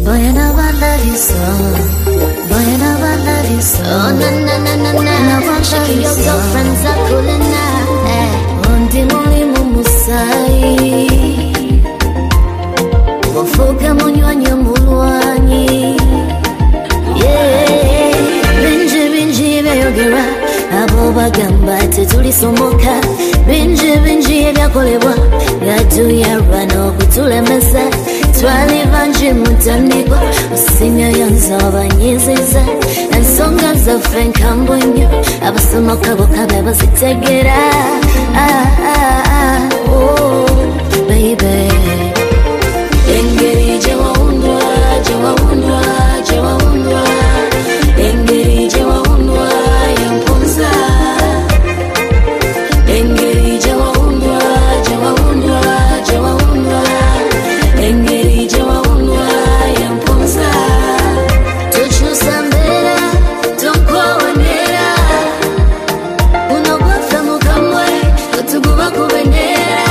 Boy, I know I love you so. Boy, I know I love you so. Oh, na na na na na. And I want to be your girlfriends are cool enough. Undi muli mumusai. Wafuka munywanyo mulwanyi. Yeah. Binji beyogera. Abo bagamba tetulisomoka. Binji ebyakolebwa. Gatuyarwa n'okutulemesa. Twaliva nje mutandikwa Usinya yanzaba nyiziza Ensonga zaffe nkambwe nnyo Abasomoka bokka be bazitegera Oh, baby Engeri gye wawundwa, gye wawundwa, gye wawundwa Engeri gye wawundwa yamponza Engeri gye wawundwa, gye wawundwa, gye wawundwa Engeri gye wawundwa yamponza Tokyusa mbeera, tonkowonera Guno gwaffe mu kamwe, otuguba kubeneera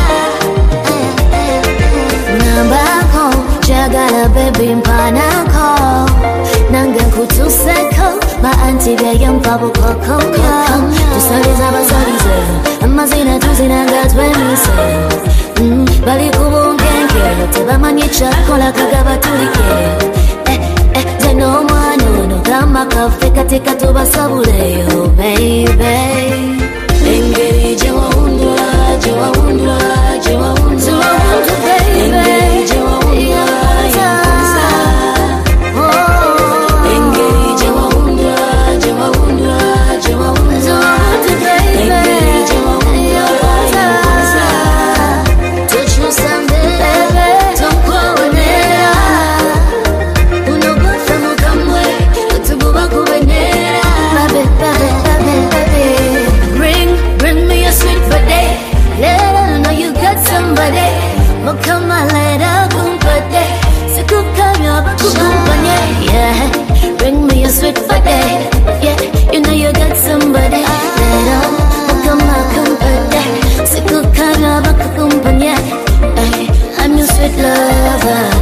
Nambako, kyagala baby mpanako Nange nkutuuseko, ma anti byayampa bukokoko Tusaliza abasalize, amazina tuzina nga twemise Bali ku bunkenke, tebamanyi kyakola kagaba tulike Ze n'omwana ono gamba kaffe kati katubasabuleyo baby Engeri gye wawundwa, gye wawundwa, gye wawundwa Engeri gye wawundwa yamponza Engeri gye wawundwa, gye wawundwa, gye wawundwa Engeri gye wawundwa yamponza Tokyusa mbeera, tonkowonera Guno gwaffe mu kamwe, otuguba kubeneera Bring me your sweet body Let her know you got somebody Mukama leta kumpate Sikukamya bakukumpanye Yeah, bring me your sweet body Yeah, you know you got somebody Let her mukama kumpate Sikukamya bakukumpanye I'm your sweet lover